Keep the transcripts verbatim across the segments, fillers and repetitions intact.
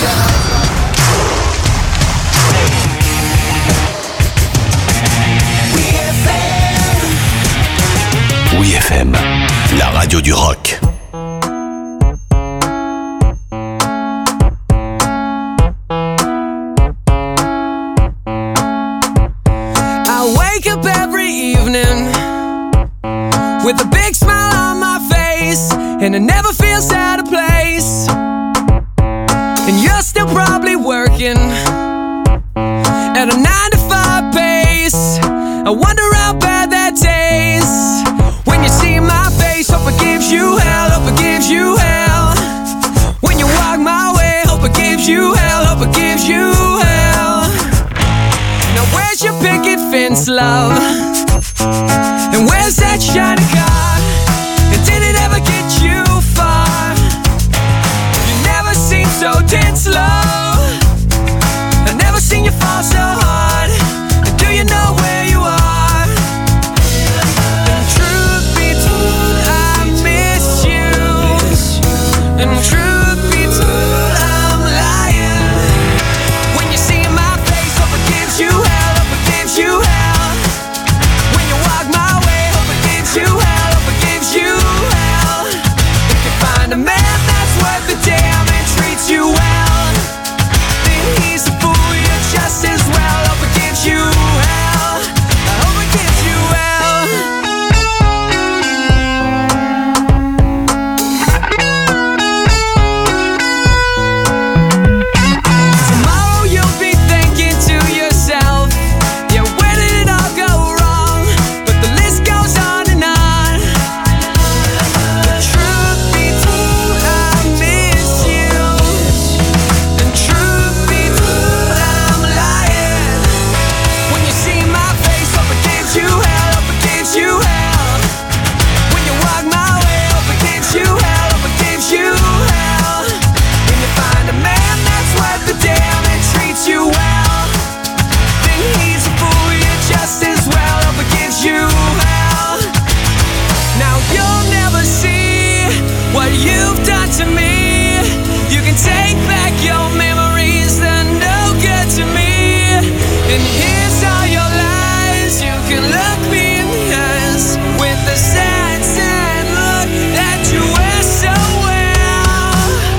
Oui F M, la radio du rock. I wake up every evening with a big smile on my face, and it never feels out of place. And you're still probably working at a nine to five pace. I wonder how bad that tastes. When you see my face, hope it gives you hell, hope it gives you hell. When you walk my way, hope it gives you hell, hope it gives you hell. Now where's your picket fence, love? And where's that shiny car? And did it ever get you far? You never seem so dead slow. I've never seen you fall so hard. And do you know where you are? And truth be told, I miss you. And truth be told, I'm lying. When you see my face, hope it gives you hell, hope it gives you hell. When you walk my way, hope it gives you hell, hope it gives you hell. If you find a man that's worth the damn and treats you well, then he's a fool, you're just as well. Hope it gives you hell, I hope it gives you hell. Tomorrow you'll be thinking to yourself, yeah, where did it all go wrong? But the list goes on and on. The truth be told, I miss you. And truth be told, I'm lying. When you see my face, hope it gives you hell, hope it gives you hell. When you walk my way, hope it gives you hell, hope it gives you hell. When you find a man that's worth the damn and treats you well, then he's a fool, you're just as well. Hope it gives you hell. Now you'll never see what you've done to me. You can take back your memories, they're no good to me. And here's all your lies. You can look me in the eyes with the sad, sad look that you wear so well.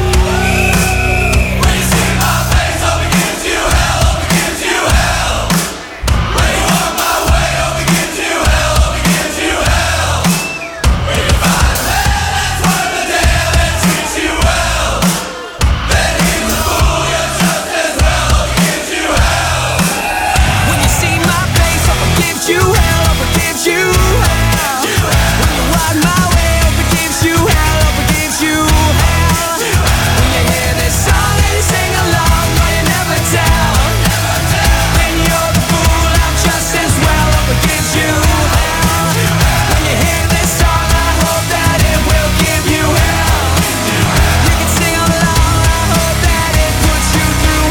When you see my face, hope it gives you hell, hope it gives you hell. When you walk my way, hope it gives you hell, hope it gives you hell. When you find a man that's worth the damn and treats you well, then he's a fool, you're just as well. Hope it gives you hell. When you see my face, hope it gives you hell, hope it gives you hell. When you walk my way, hope it gives you hell, hope it gives you hell. When you hear this song and you sing along, but you never tell, then you're the fool, I'm just as well. Hope it gives you hell. When you hear this song, I hope that it will give you hell. You can sing along, I hope that it puts you through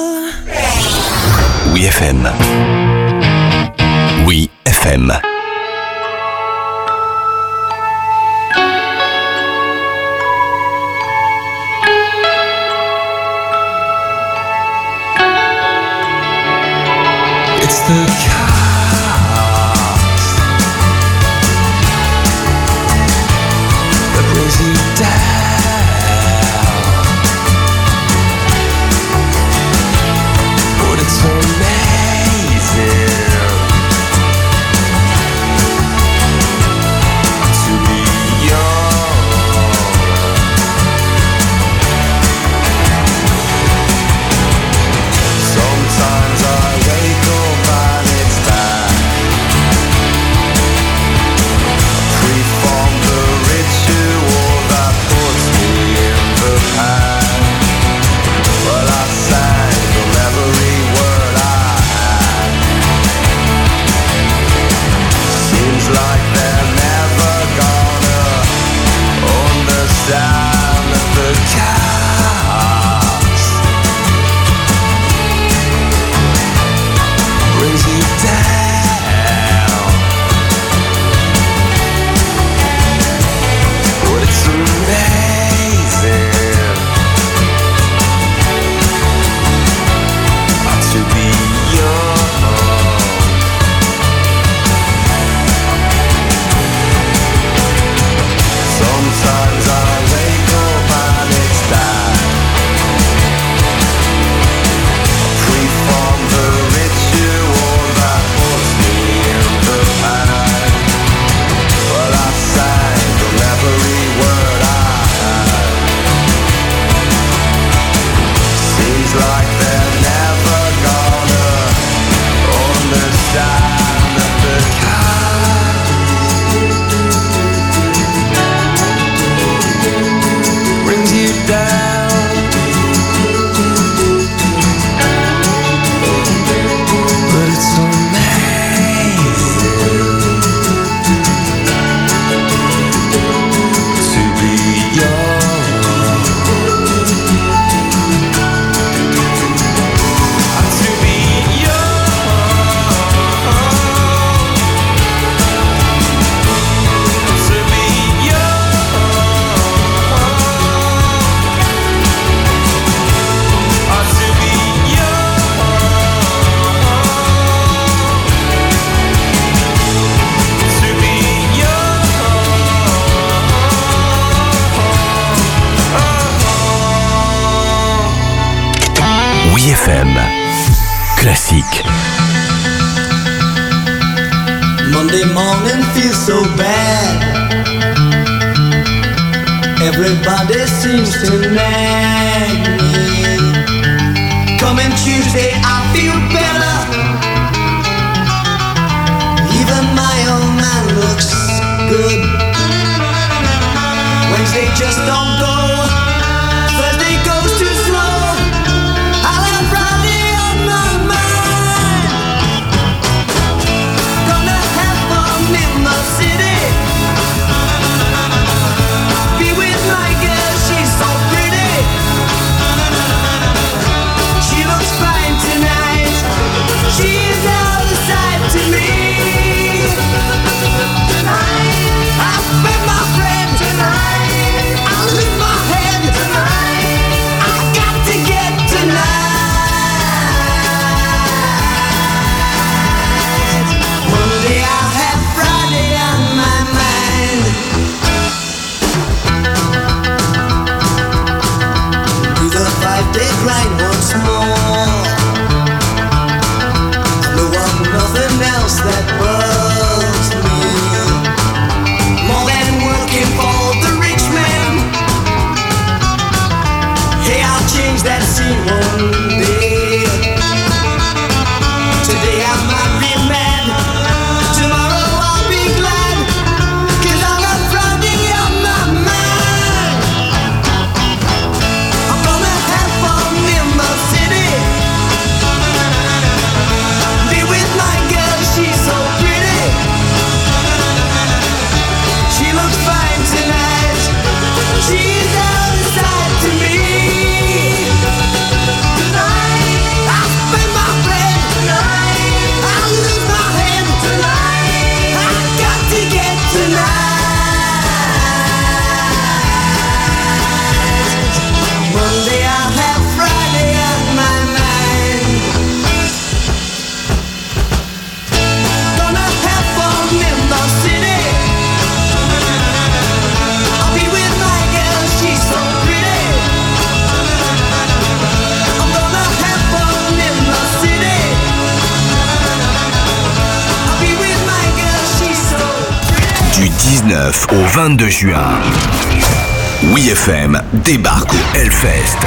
hell. Oui F M. Oui F M. It's the chaos that brings you down, but it's amazing Oui F M. Classique. Monday morning feels so bad. Everybody seems to nag me. Coming Tuesday I feel better. Even my old man looks good. Wednesday just don't go. Thursday goes too slow. I'll have Friday on my mind. Gonna have fun in the city. Be with my girl, she's so pretty. She looks fine tonight. She's out of sight to me. Tonight, I'll spend my friend tonight. I'll lose my head tonight. I got to get tonight. Monday I'll have Friday on my mind. Do the five-day grind once more. I know I'm nothing else that bugs me. More than working for the rich man. Hey, I'll change that scene one day. Today I might be mad. Tomorrow I'll be glad. 'Cause I'll have Friday on my mind. I'm gonna have fun in the city. Be with my girl, she's so pretty. She looks fine tonight. She's out of sight to me. Tonight, I'll spend my bread. Tonight, I'll lose my head. Tonight, I got to get tonight. Monday I'll have Friday on my mind. Gonna have fun in the city. I'll be with my girl, she's so pretty. I'm gonna have fun in the city. I'll be with my girl, she's so pretty. Du dix-neuf au vingt-deux juin, Oui F M débarque au Hellfest.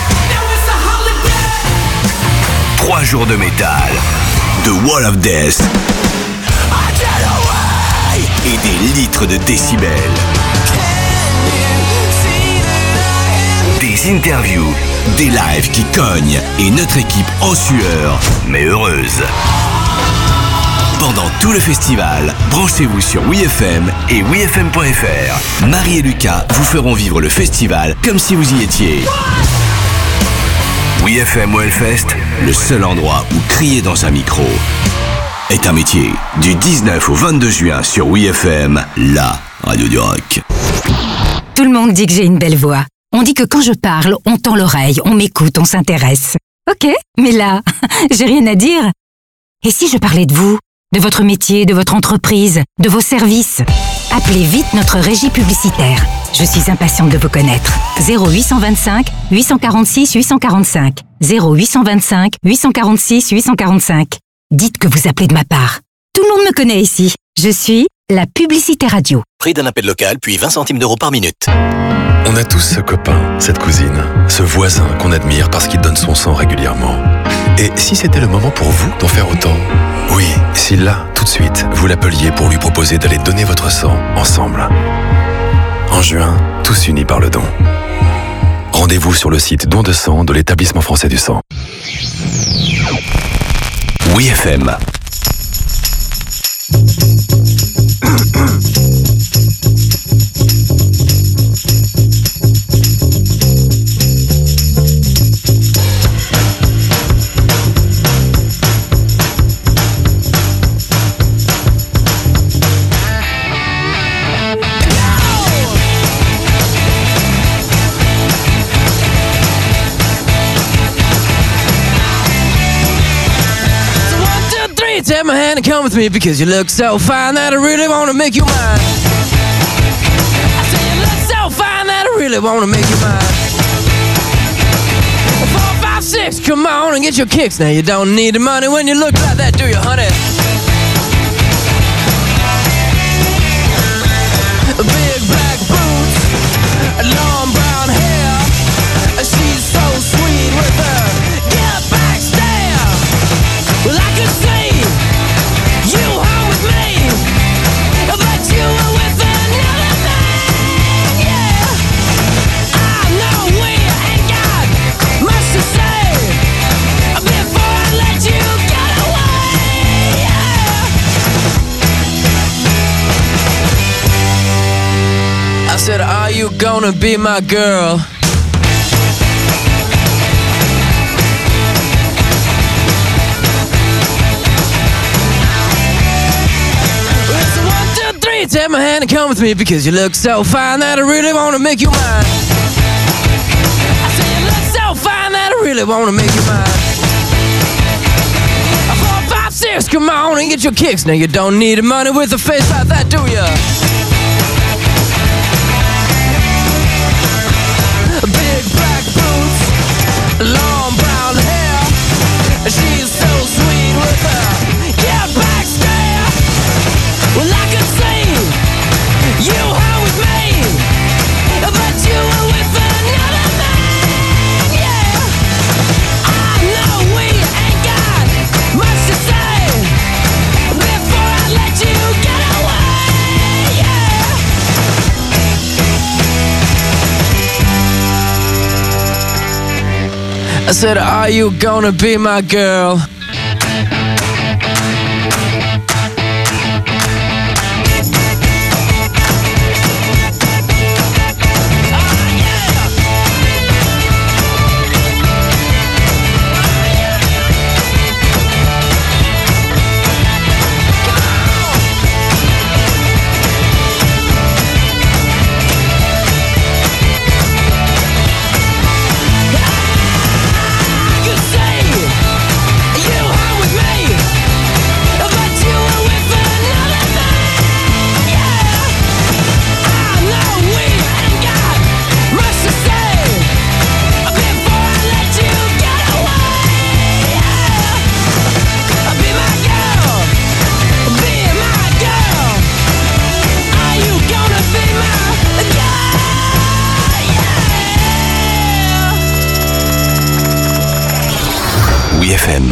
Trois jours de métal, de Wall of Death et des litres de décibels. Des interviews, des lives qui cognent et notre équipe en sueur, mais heureuse. Pendant tout le festival, branchez-vous sur Oui F M et oui f m point f r. Marie et Lucas vous feront vivre le festival comme si vous y étiez. Oui F M au Hellfest, le seul endroit où crier dans un micro est un métier. Du dix-neuf au vingt-deux juin sur Oui F M, la radio du rock. Tout le monde dit que j'ai une belle voix. On dit que quand je parle, on tend l'oreille, on m'écoute, on s'intéresse. Ok, mais là, j'ai rien à dire. Et si je parlais de vous, de votre métier, de votre entreprise, de vos services? Appelez vite notre régie publicitaire. Je suis impatiente de vous connaître. zéro huit cent vingt-cinq huit cent quarante-six huit cent quarante-cinq. zéro huit cent vingt-cinq huit cent quarante-six huit cent quarante-cinq. Dites que vous appelez de ma part. Tout le monde me connaît ici. Je suis la publicité radio. Prix d'un appel local, puis vingt centimes d'euros par minute. On a tous ce copain, cette cousine, ce voisin qu'on admire parce qu'il donne son sang régulièrement. Et si c'était le moment pour vous d'en faire autant? Oui, si là, tout de suite, vous l'appeliez pour lui proposer d'aller donner votre sang ensemble. En juin, tous unis par le don. Rendez-vous sur le site don de sang de l'Établissement français du sang. Oui F M. Take my hand and come with me because you look so fine that I really want to make you mine. I say you look so fine that I really want to make you mine. Four, five, six. six, come on and get your kicks. Now you don't need the money when you look like that, do you, honey? Big black boots, long brown hair. She's so sweet with her get back stare. Well, I could see you home with me, but you were with another man, yeah. I know we ain't got much to say before I let you get away, yeah. I said, are you gonna be my girl? It's a one, two, three, take my hand and come with me, because you look so fine that I really wanna make you mine. I said you look so fine that I really wanna make you mine. Four, five, six, come on and get your kicks. Now you don't need the money with a face like that, do ya? Big black boots, long brown hair. She's so sweet with her get back stare. Well, I could see you home with me, but you were with another man, yeah. I know we ain't got much to say before I let you get away, yeah. I said, are you gonna be my girl? F M.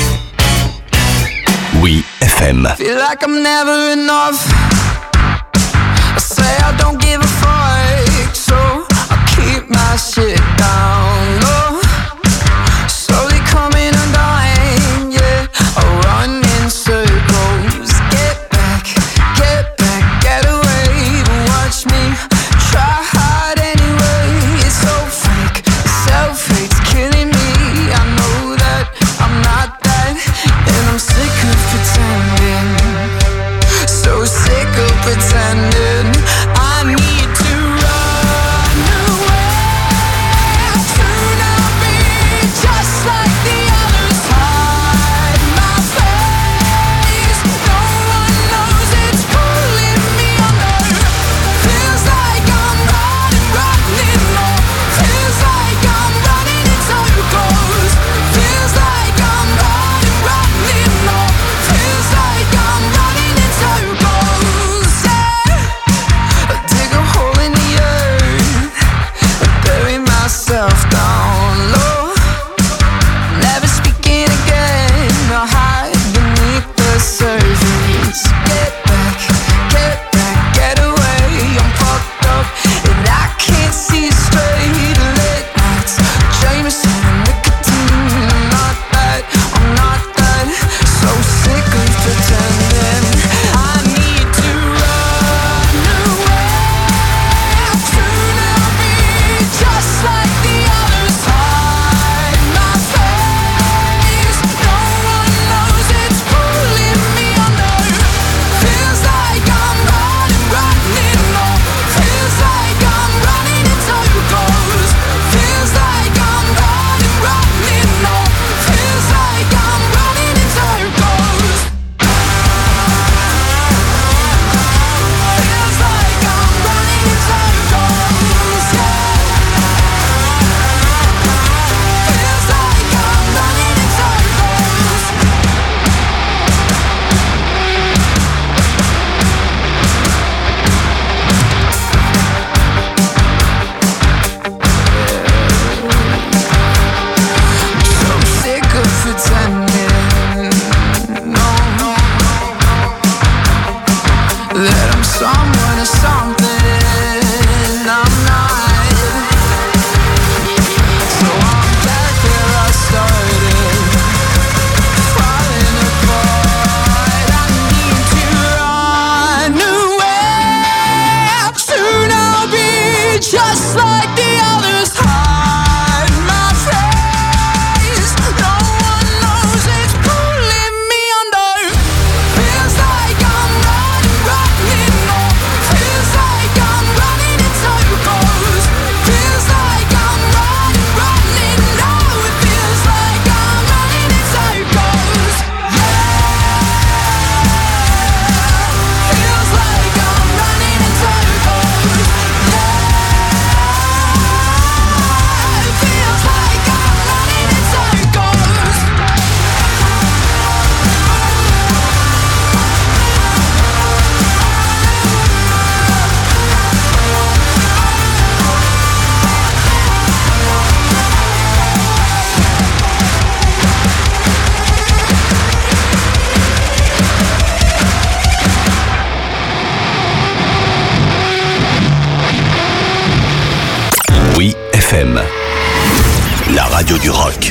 Oui, F M. Feel like I'm never enough. I say I don't give a fuck, so I keep my shit down low. Slowly coming undone, yeah. I run in circles. Get back, get back, get away. But watch me try hard anyway. It's so fake, self-hate's killing me. I know that I'm not that, and I'm sick of pretending. So sick of pretending. I need to run away. radio du rock.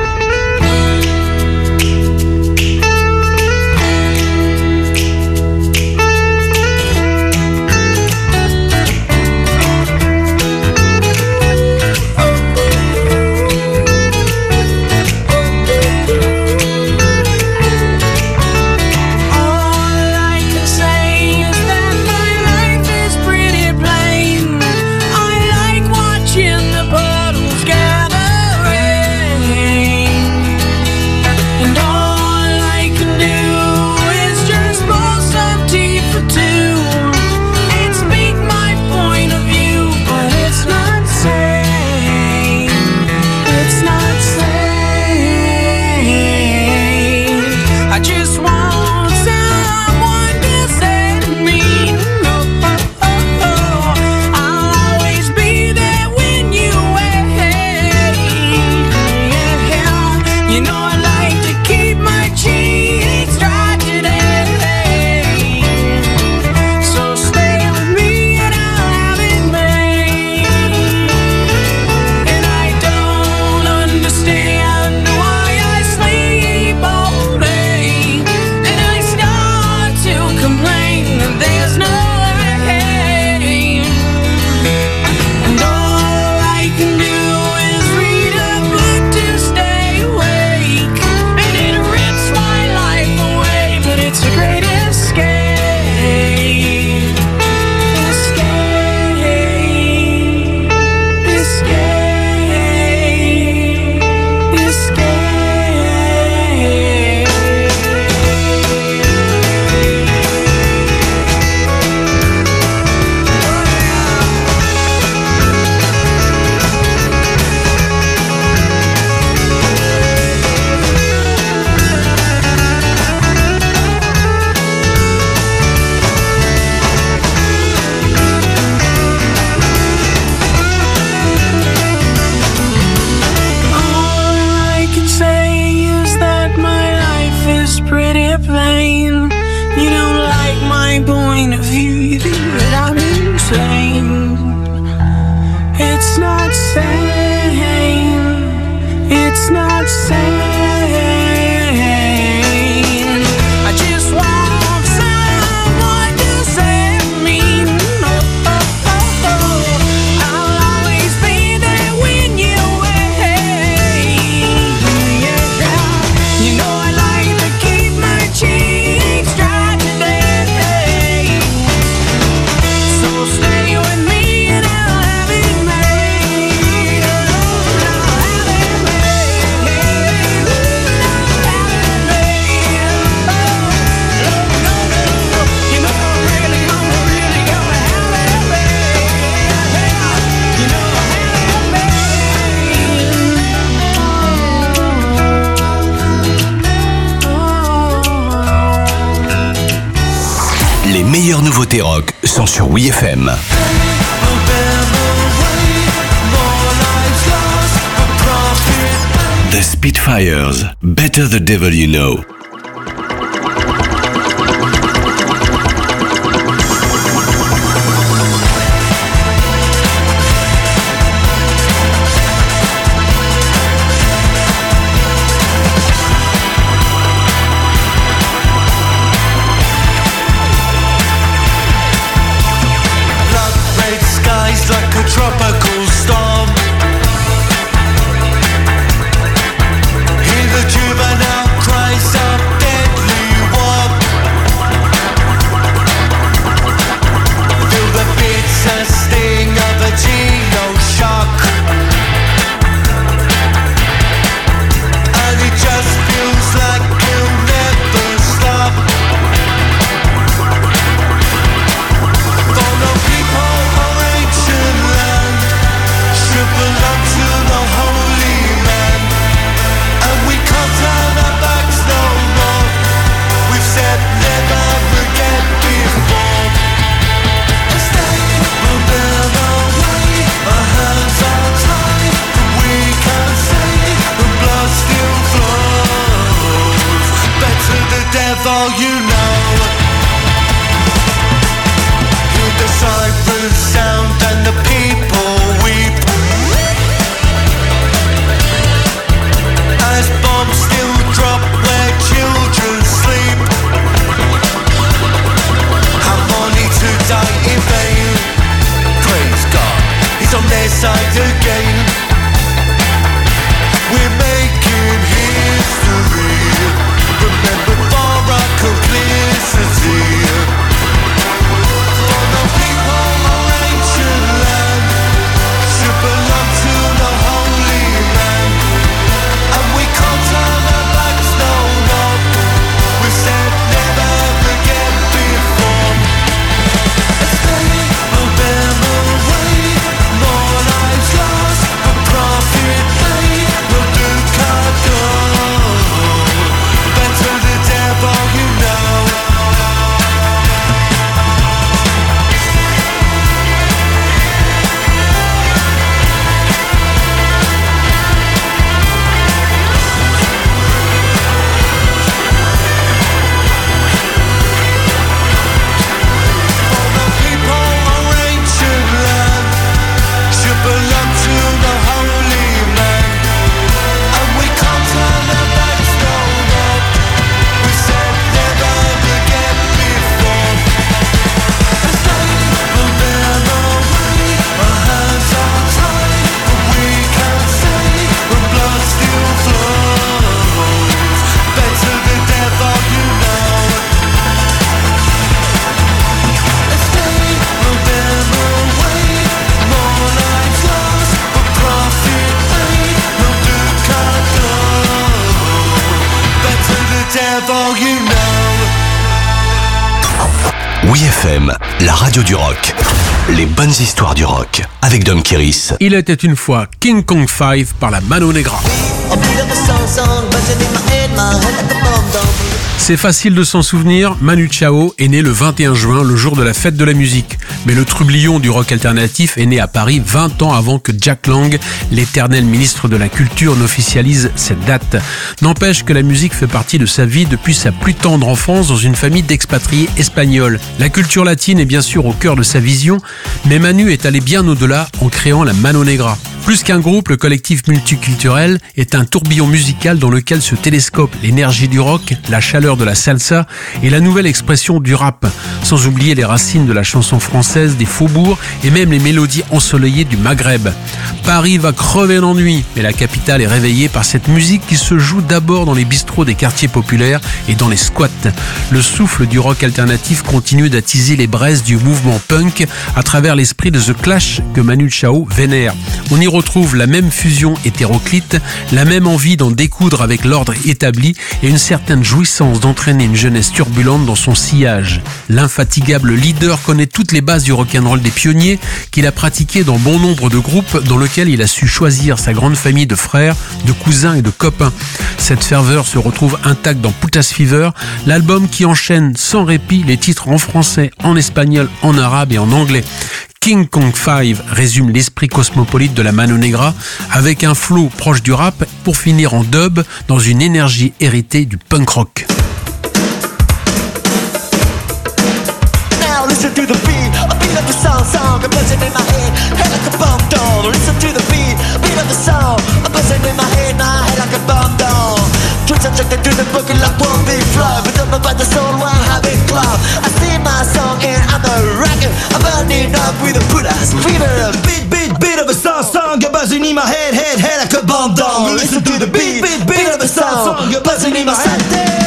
Nouveautés rock sont sur W I F M. The Spitfires, Better the Devil You Know. Tropical storm. Hear the juvenile cries of deadly war. Feel the bitter sting of a geo-shock. And it just feels like it'll never stop. For no people or ancient land, belong to the holy man, and we can't turn our backs no more. We've said never again before. Stay a better way, our hands are tied. We can't say the blood still flows. Better the devil you know. Hear the sirens sound and the people weep. careful, you know. Oui F M, la radio du rock. Les bonnes histoires du rock avec Dom Kiris. Il était une fois King Kong five par la Mano Negra. C'est facile de s'en souvenir, Manu Chao est né le vingt et un juin, le jour de la fête de la musique. Mais le trublion du rock alternatif est né à Paris vingt ans avant que Jack Lang, l'éternel ministre de la Culture, n'officialise cette date. N'empêche que la musique fait partie de sa vie depuis sa plus tendre enfance dans une famille d'expatriés espagnols. La culture latine est bien sûr au cœur de sa vision, mais Manu est allé bien au-delà en créant la Mano Negra. Plus qu'un groupe, le collectif multiculturel est un tourbillon musical dans lequel se télescope l'énergie du rock, la chaleur de la salsa et la nouvelle expression du rap, sans oublier les racines de la chanson française, des faubourgs et même les mélodies ensoleillées du Maghreb. Paris va crever l'ennui, mais la capitale est réveillée par cette musique qui se joue d'abord dans les bistrots des quartiers populaires et dans les squats. Le souffle du rock alternatif continue d'attiser les braises du mouvement punk à travers l'esprit de The Clash que Manu Chao vénère. On y retrouve la même fusion hétéroclite, la même envie d'en découdre avec l'ordre établi et une certaine jouissance d'entraîner une jeunesse turbulente dans son sillage. L'infatigable leader connaît toutes les bases du rock'n'roll des pionniers qu'il a pratiqué dans bon nombre de groupes dans lesquels il a su choisir sa grande famille de frères, de cousins et de copains. Cette ferveur se retrouve intacte dans Putas Fever, l'album qui enchaîne sans répit les titres en français, en espagnol, en arabe et en anglais. King Kong five résume l'esprit cosmopolite de la Mano Negra avec un flow proche du rap pour finir en dub dans une énergie héritée du punk rock. Now listen to the beat, a beat of the song, song, a buzzing in my head, head like a bomb down. Listen to the beat, beat of the song, a buzzing in my head, my head like a bomb down. Twitch subjected to the boogie like one big fly, but I'm about the soul, one habit club. I sing my song and I'm a rocker, I'm burning up with a put ass fever. Beat, beat, beat of a song, song, a buzzing in my head, head, head like a bomb down. Listen to the beat, beat, beat of a song, song, a buzzing in my head.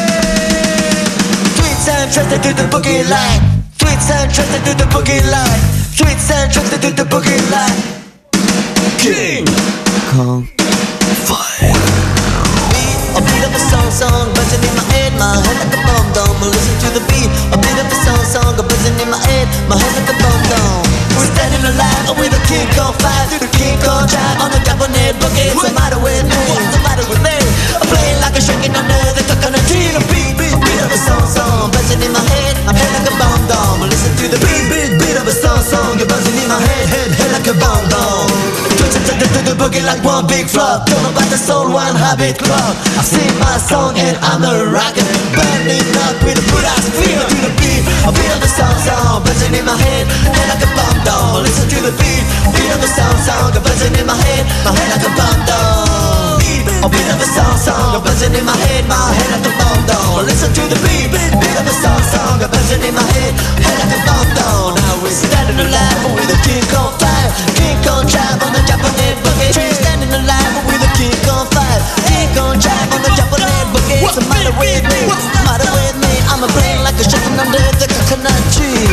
Twitch and trusted to the boogie line. Tweets and trusted to the boogie line. Tweets and trusted to the boogie line. King Kong five. Beat, a beat of a song, song, buzzing in my head, my head like a bomb down. Listen to the beat, a beat of a song, song, buzzing in my head, my head like a bomb down. We're standing alive with a King Kong five, through the King Kong drive on the Japanese boogie. What's the matter with me? What's the matter with me? I'm playing like a shaking under the coconut tree. A beat, beat, beat of a song, song, buzzing in my head, my head like a bomb down. Listen to the beat, beat, beat of a song, song, you're buzzing in my head, head, head like a bomb down. Twitch and take to the boogie like one big flop. Don't know about the soul, one habit club. I sing my song and I'm a rocker, burning up with a good ass feel to the beat. A beat of the song, song, buzzing in my head, head like a bomb down. Listen to the beat, beat of the song, song, buzzing in my head, my head like a bomb down. A beat of a song, song, buzzing in my head, my head like a bomb down. Listen to the beat, beat of a song, song, buzzing in my head, head like a bomb down. Now we're standing alive with a King Kong five, King Kong drive on the Japanese boogie. We're standing alive with a King Kong five, King Kong drive on the Japanese boogie. What's the matter with me? What's the matter with me? I'm a brain like a shaking under the coconut tree.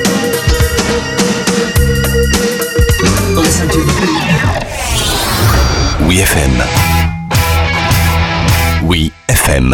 Listen to the beat. Oui F M. Oui F M.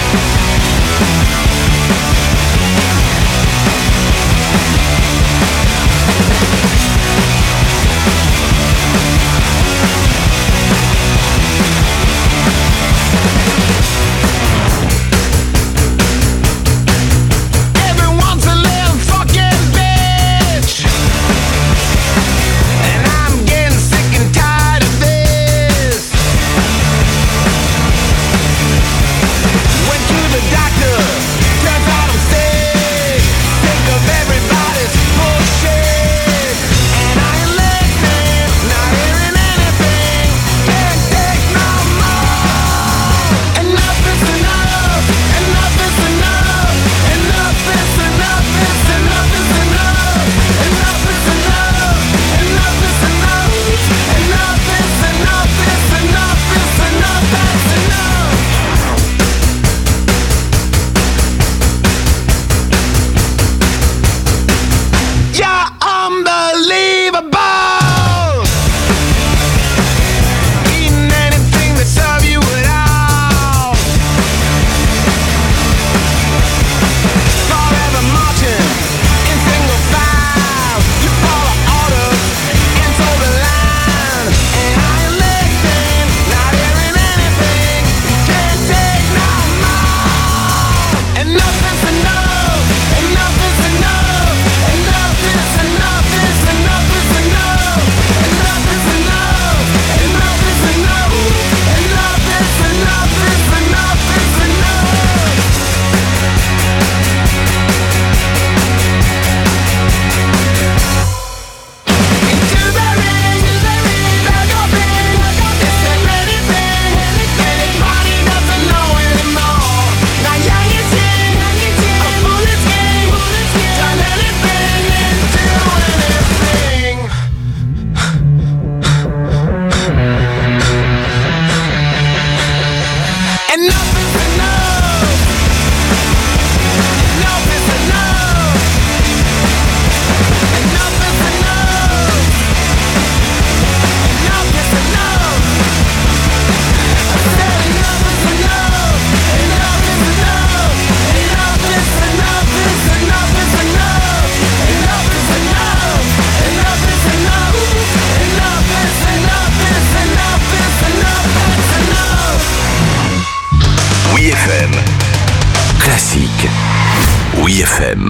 Everyone's a little fucking bitch, and I'm getting sick and tired of this. Went to the doctor, F M. Classique. Oui F M.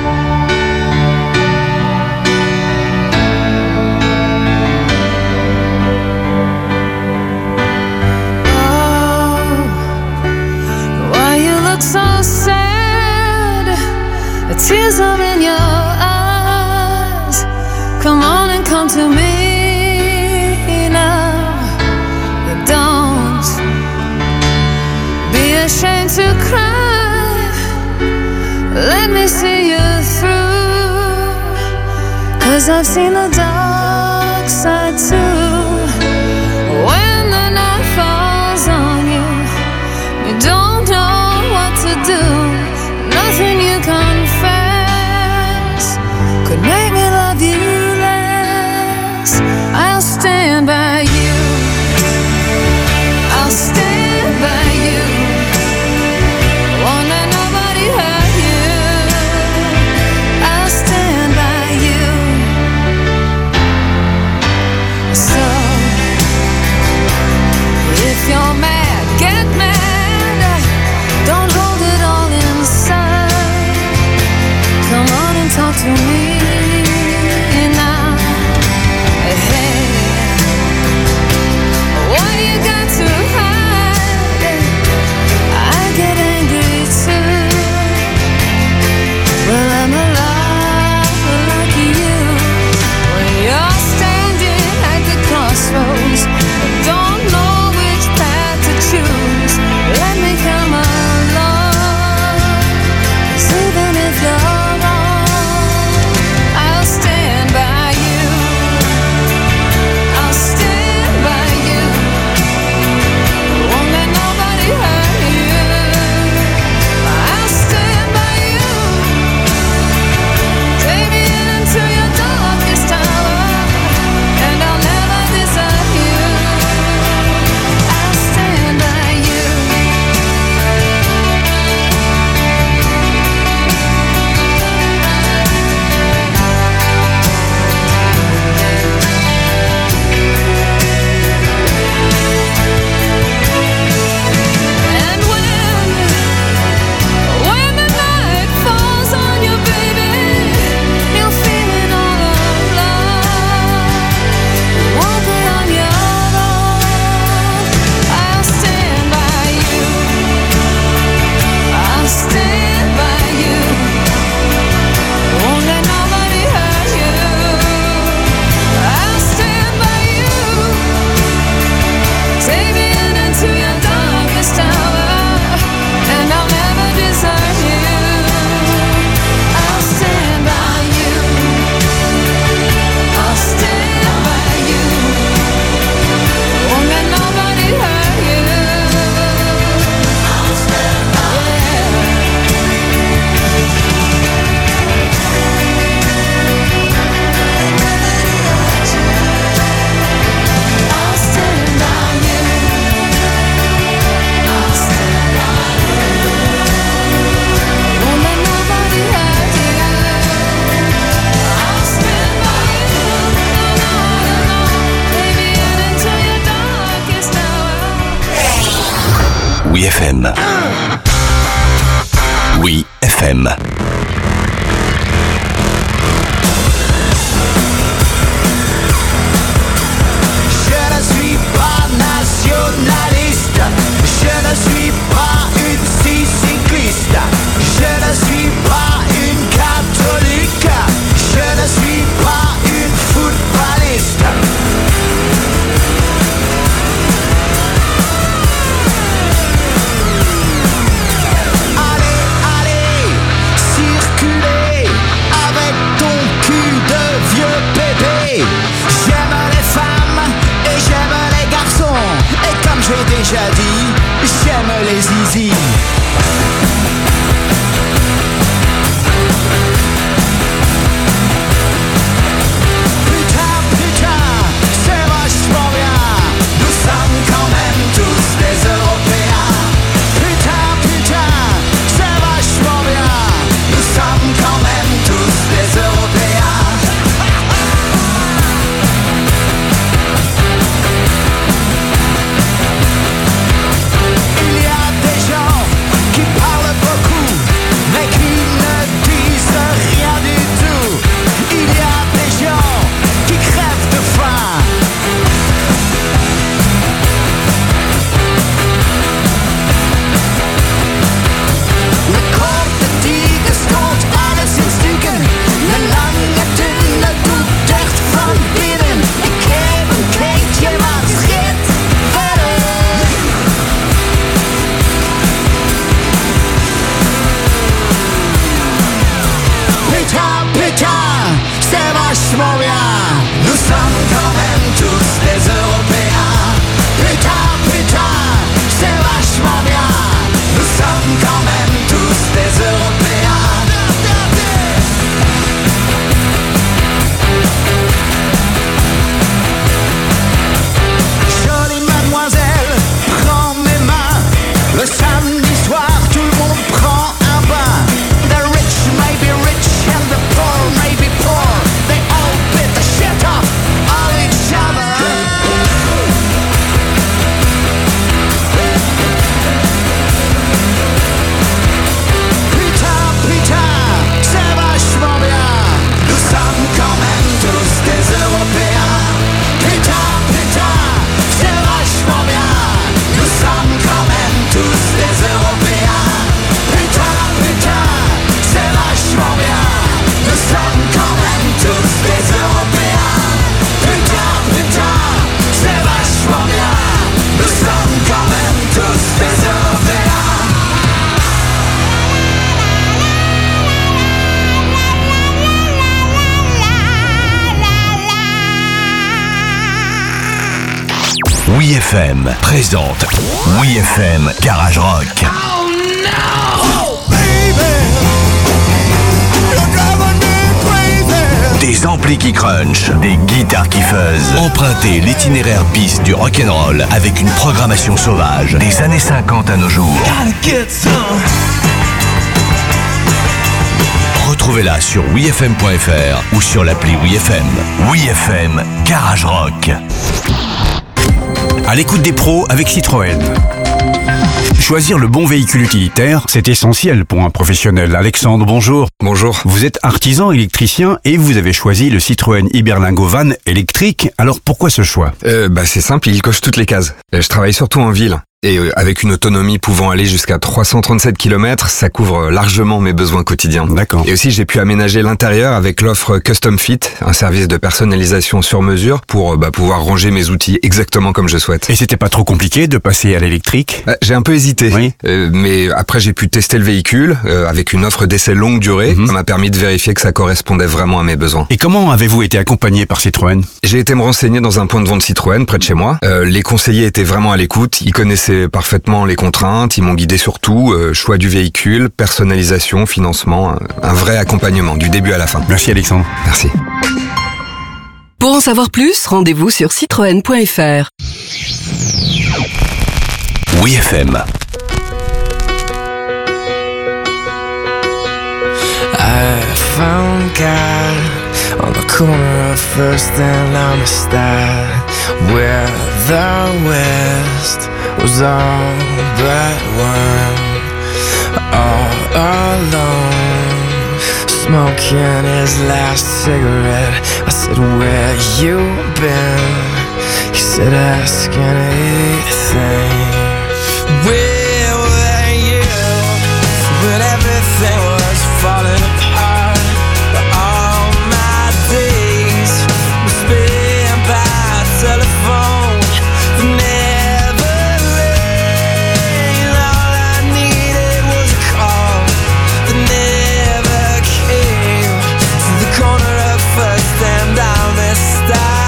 So sad, the tears are in your eyes. Come on and come to me now. Don't be ashamed to cry. Let me see you through, 'cause I've seen the dark side too. When the night falls on you, you don't know to do. Nothing you confess could make me love you less. I'll stand by you. I'll stand by you. Won't let nobody hurt you. I'll stand by you. So if you're mad, get mad. Don't hold it all inside. Come on and talk to me now. Hey, what you got to hide? I get angry too. Well, I'm alive like you. When you're standing at the crossroads, don't know which path to choose. Let me come on. Even if you're wrong, I'll stand by you. I'll stand by you. Won't let nobody hurt you. I'll stand by you. Take me into your darkest hour, and I'll never desert you. I'll stand by you. Oui F M. Oui F M. Je ne suis pas nationaliste, je ne suis pas une cycliste, je ne suis pas une catholique, je ne suis pas une footballiste. J'aime les femmes et j'aime les garçons. Et comme j'ai déjà dit, j'aime les zizi. Putain, putain, c'est vachement bien. Nous sommes quand même tous des Européens. Putain, putain, c'est vachement bien. Nous sommes quand même tous des Européens. Il y a des gens F M présente Oui F M Garage Rock. Oh no! Baby, you're driving me crazy. Des amplis qui crunch, des guitares qui fuzz. Empruntez l'itinéraire bis du rock'n'roll avec une programmation sauvage des années cinquante à nos jours. Gotta get some. Retrouvez-la sur oui f m point f r ou sur l'appli Oui F M. Oui F M Garage Rock. À l'écoute des pros avec Citroën. Choisir le bon véhicule utilitaire, c'est essentiel pour un professionnel. Alexandre, bonjour. Bonjour. Vous êtes artisan électricien et vous avez choisi le Citroën Iberlingo Van électrique. Alors pourquoi ce choix ? euh, bah, C'est simple, il coche toutes les cases. Je travaille surtout en ville. Et avec une autonomie pouvant aller jusqu'à trois cent trente-sept kilomètres, ça couvre largement mes besoins quotidiens. D'accord. Et aussi, j'ai pu aménager l'intérieur avec l'offre Custom Fit, un service de personnalisation sur mesure pour bah, pouvoir ranger mes outils exactement comme je souhaite. Et c'était pas trop compliqué de passer à l'électrique ? bah, J'ai un peu hésité, oui. euh, mais après j'ai pu tester le véhicule euh, avec une offre d'essai longue durée. Mm-hmm. Ça m'a permis de vérifier que ça correspondait vraiment à mes besoins. Et comment avez-vous été accompagné par Citroën ? J'ai été me renseigner dans un point de vente Citroën près de chez moi. Euh, les conseillers étaient vraiment à l'écoute, ils connaissaient parfaitement les contraintes, ils m'ont guidé sur tout, euh, choix du véhicule, personnalisation, financement, un, un vrai accompagnement du début à la fin. Merci Alexandre. Merci. Pour en savoir plus, rendez-vous sur citroën point f r. Oui F M. I found God on the corner of First and Amistad, where the West was all but one. All alone, smoking his last cigarette. I said, where you been? He said, ask anything. Where were you when everything was falling apart? But all my days were spent by telephone. Never rain. All I needed was a call that never came. To the corner of First and Amistad,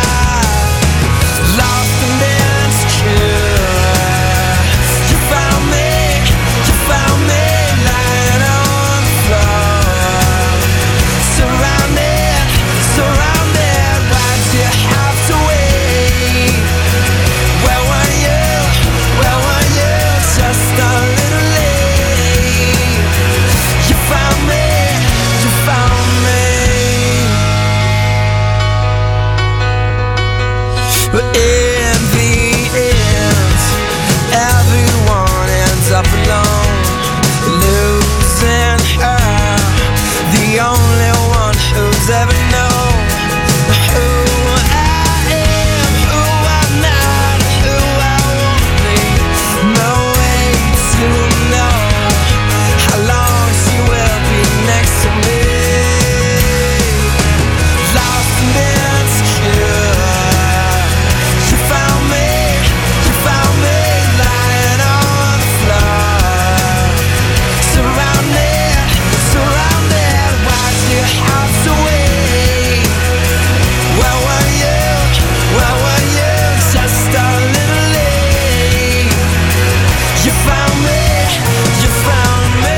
lost and insecure. You found me, you found me lying on the floor, surrounded, surrounded. Why'd you have to wait? Where were you? Where were you? Just a little late. You found me, you found me. But in the end, everyone ends up alone, losing her, the only one who's ever known who I am, who I'm not, who I wanna be. No way to know how long she will be next to me. Lost and insecure. You found me, you found me lying on the floor, surrounded, surrounded. Why'd you have to wait? Where were you? Where were you? Just a little late. You found me, you found me.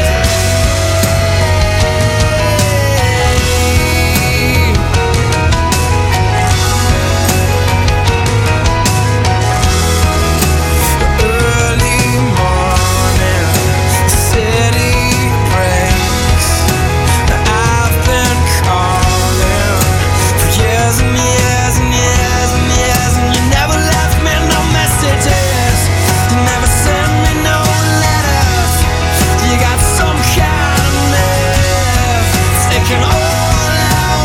Early morning, the city breaks. I've been calling for years and years and years and years, and you never left me no messages. You never sent me no letters. You got some kind of nerve taking all I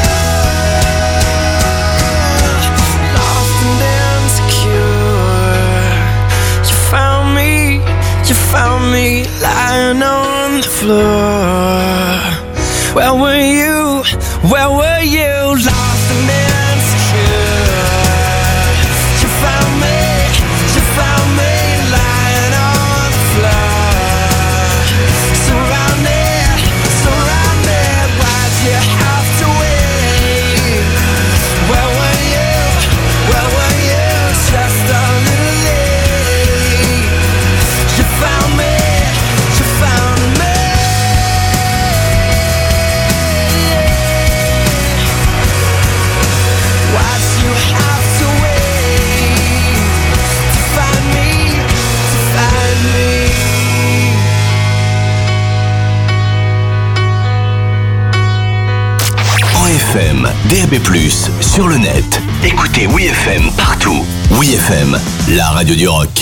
was. Lost and insecure. You found me, you found me lying on the floor. Where were you? Where were you? Lost and insecure. You found me, you found me lying on the floor, surrounded, surrounded. Why'd you have to wait? Where were you? Where were you? Just a little D A B plus, sur le net. Écoutez Oui F M partout. Oui F M, la radio du rock.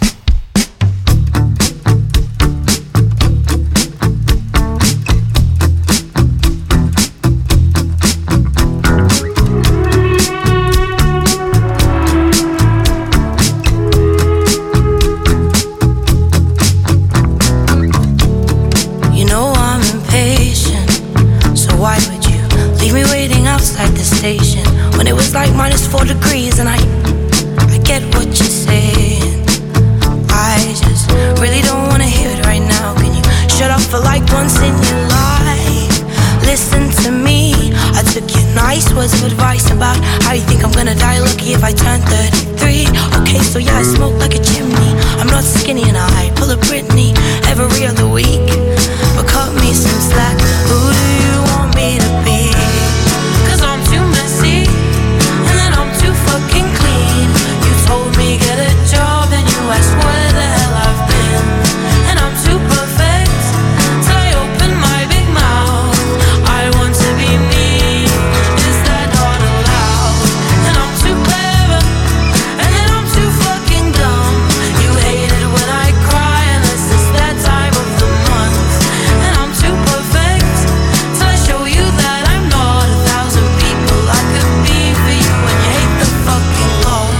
Four degrees and I, I get what you're saying. I just really don't wanna hear it right now. Can you shut up for like once in your life? Listen to me. I took your nice words of advice about how you think I'm gonna die lucky if I turn thirty-three. Okay, so yeah, I smoke like a chimney. I'm not skinny and I pull a Britney every other week. But cut me some slack. Who do you want me to be? Cause I'm too messy. Fucking clean. You told me get a job and you asked where the hell I've been. And I'm too perfect till I open my big mouth. I want to be me. Is that not allowed? And I'm too clever and then I'm too fucking dumb. You hate it when I cry unless it's that time of the month. And I'm too perfect till I show you that I'm not a thousand people I could be for you. And you hate the fucking Lord.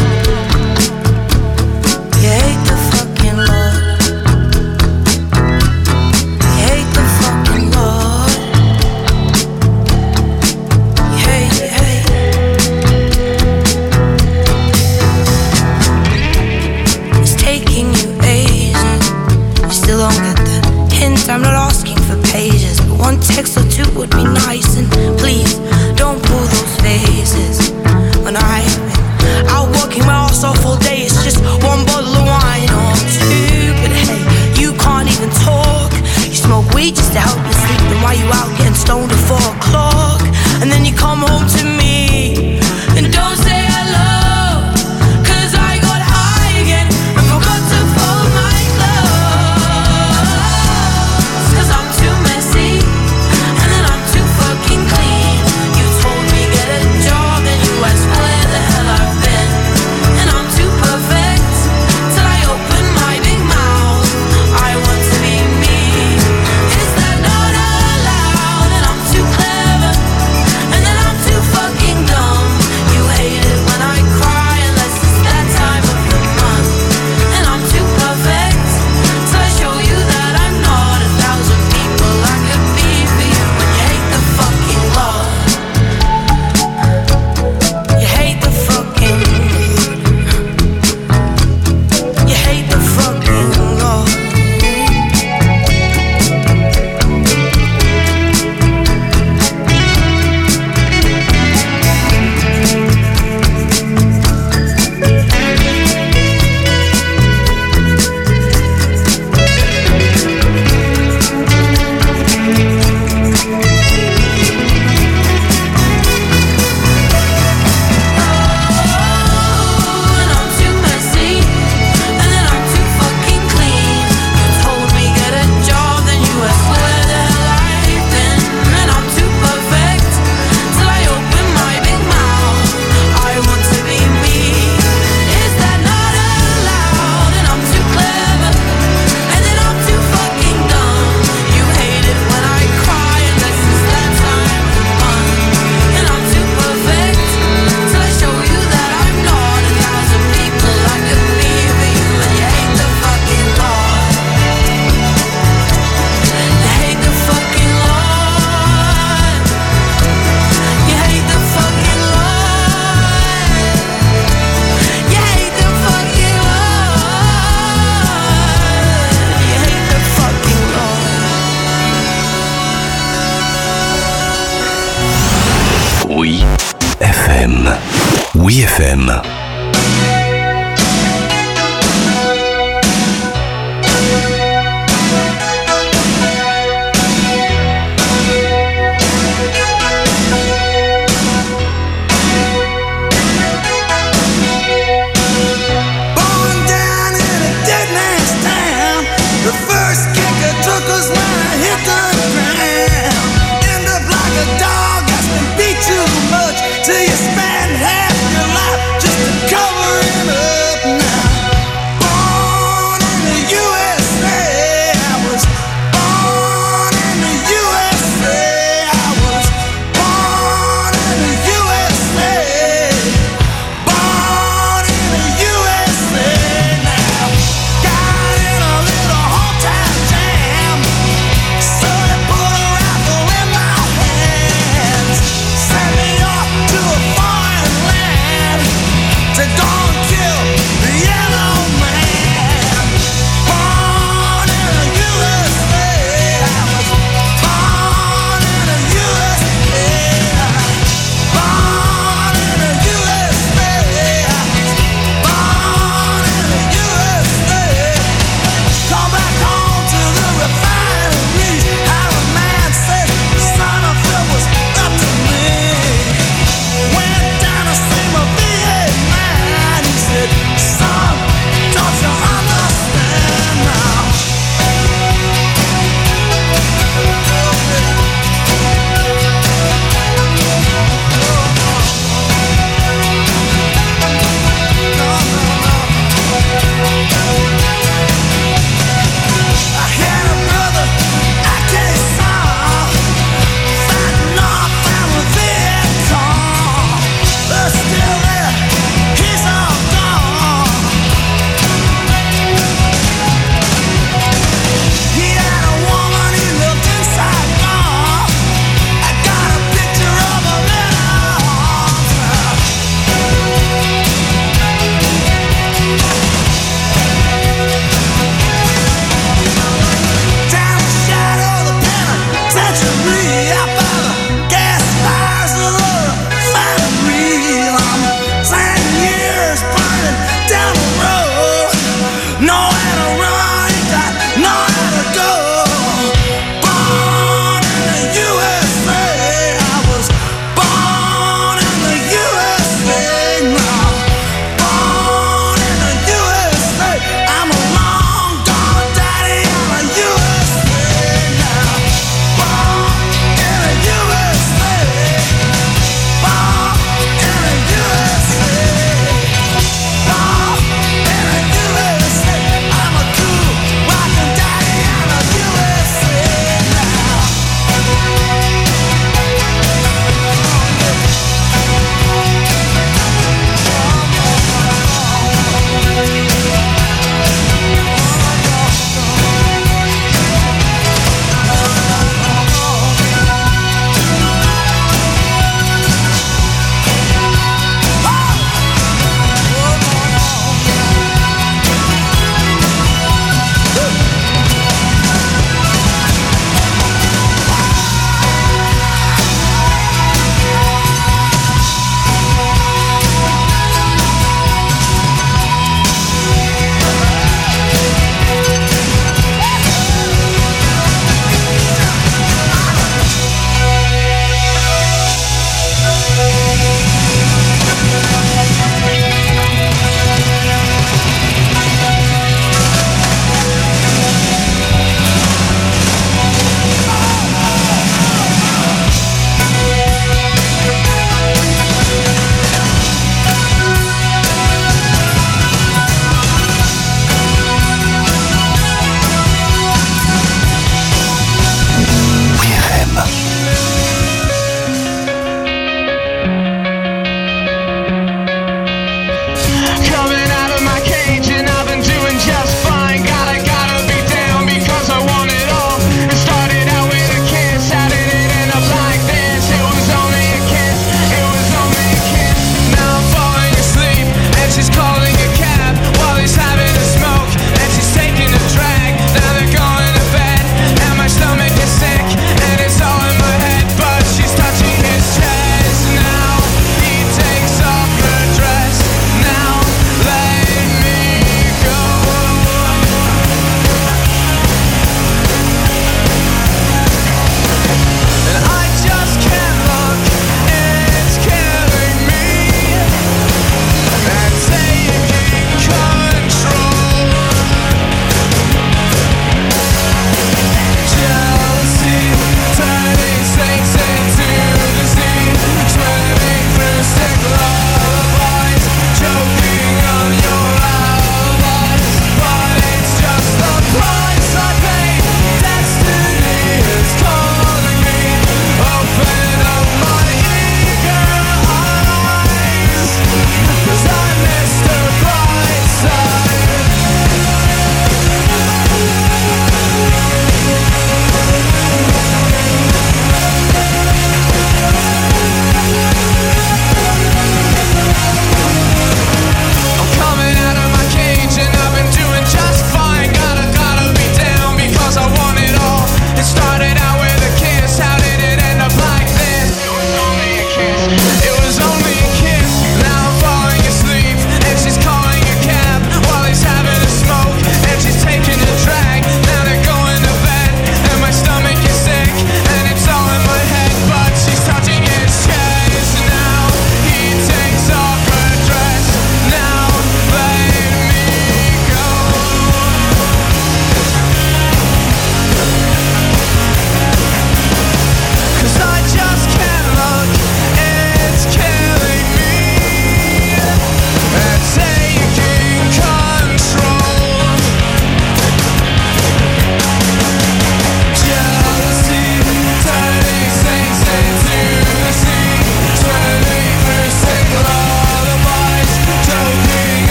You hate the fucking Lord. You hate the fucking Lord. You hate, you hate. It's taking you ages. You still don't get the hint. I'm not asking for pages, but one text or two would be nice. And please don't pull those faces. When I've been out working my ass off all day, it's just one bottle of wine or two. But hey, you can't even talk. You smoke weed just to help you sleep. Then why you out getting stoned at four o'clock? And then you come home to me and don't say hello. Cause I got high again and forgot to fold my clothes. Cause I'm too messy and then I'm too fucking clean. You told me get a job and you asked where the hell I've been. And I'm too perfect till I open my big mouth. I want to be me. Is that not allowed? And I'm too clever and then I'm too fucking dumb. You hate it when I cry unless it's that time of the month. And I'm too perfect till I show you that I'm not a thousand people I could be for you. When you hate the fucking Lord. You hate the fucking You hate the fucking Lord. And I'm too messy and then I'm too fucking clean. You told me get a job, then you asked where the hell I've been. And I'm too perfect till I open my big mouth. I want to be me. Is that not allowed? And I'm too clever and then I'm too fucking dumb. You hate it when I cry unless it's that time of the month. And I'm too perfect till I show you that I'm not a thousand people I could be for you. And you hate the fucking Lord. You hate the fucking Lord. You hate the fucking Lord. You hate the fucking Lord. You hate the fucking Lord. Oui F M. Oui F M. Born down in a dead man's town. The first kicker took us when I hit the ground. End up like a dog that's been beat to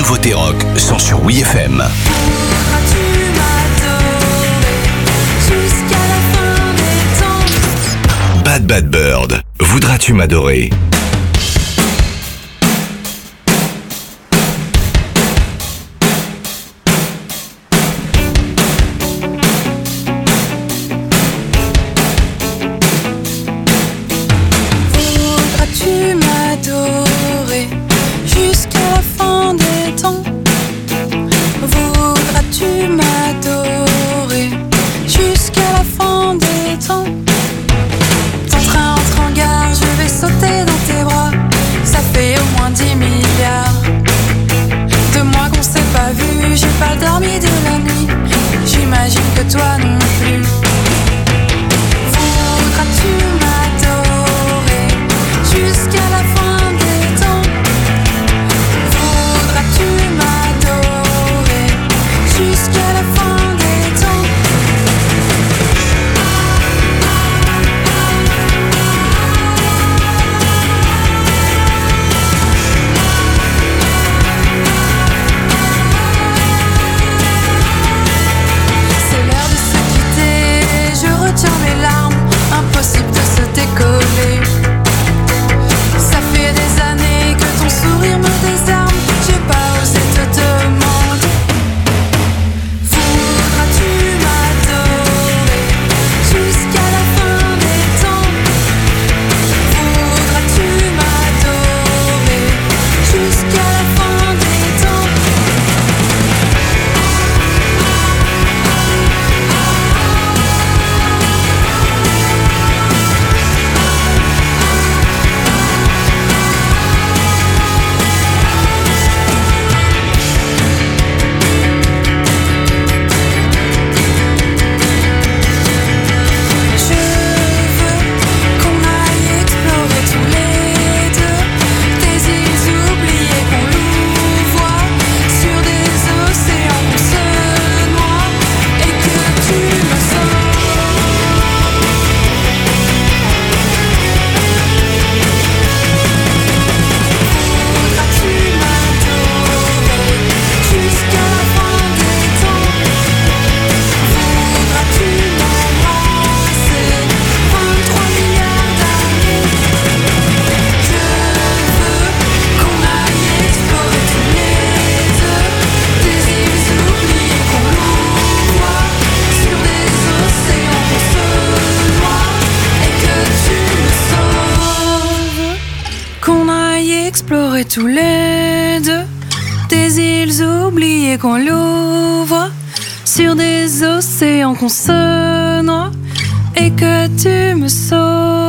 nouveautés rock sont sur Oui F M. Bad Bad Bird, voudras-tu m'adorer? Voudras-tu m'adorer jusqu'à la fin des temps? Voudras-tu m'adorer jusqu'à la fin des temps? Ton train entre en gare, je vais sauter dans tes bras. Ça fait au moins dix milliards de mois qu'on s'est pas vu. J'ai pas dormi de la nuit, j'imagine que toi non plus. Voudras-tu m'adorer jusqu'à la fin des temps? Voudras-tu m'adorer jusqu'à la fin des temps? C'est l'heure de se quitter, je retiens mes larmes, impossible de se décoller. Ça fait des années que ton sourire me désarme, j'ai pas osé te demander. Voudras-tu m'adorer jusqu'à la fin des temps? Voudras-tu m'adorer jusqu'à la fin des temps? Je veux qu'on aille explorer tous les deux des îles oubliées, qu'on louvoie sur des océans qu'on se noie et que tu me sauves. Voudras-tu m'adorer jusqu'à la fin des temps? Voudras-tu m'embrasser vingt-trois milliards d'années? Je veux qu'on aille explorer tous les deux des îles oubliées, qu'on louvoie sur des océans qu'on se noie et que tu me sauves. Qu'on aille explorer tous les deux des îles oubliées, qu'on l'ouvre sur des océans qu'on se noie et que tu me sauves.